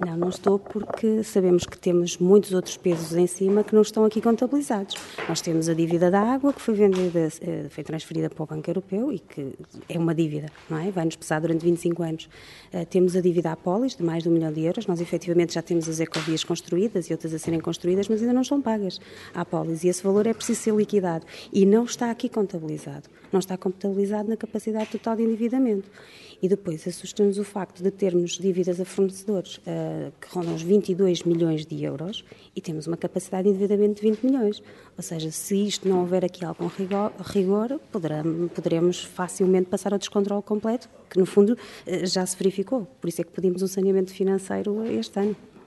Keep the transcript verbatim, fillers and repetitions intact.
Não, não estou, porque sabemos que temos muitos outros pesos em cima que não estão aqui contabilizados. Nós temos a dívida da água, que foi vendida, foi transferida para o Banco Europeu e que é uma dívida, não é? Vai-nos pesar durante vinte e cinco anos. Uh, temos a dívida à Polis, de mais de um milhão de euros. Nós, efetivamente, já temos as ecovias construídas e outras a serem construídas, mas ainda não estão pagas à Polis. E esse valor é preciso ser liquidado. E não está aqui contabilizado. Não está contabilizado na capacidade total de endividamento. E depois assusta-nos o facto de termos dívidas a fornecedores uh, que rondam os vinte e dois milhões de euros e temos uma capacidade de endividamento de vinte milhões. Ou seja, se isto não houver aqui algum rigor, rigor poderá, poderemos facilmente passar ao descontrole completo, que no fundo uh, já se verificou. Por isso é que pedimos um saneamento financeiro este ano.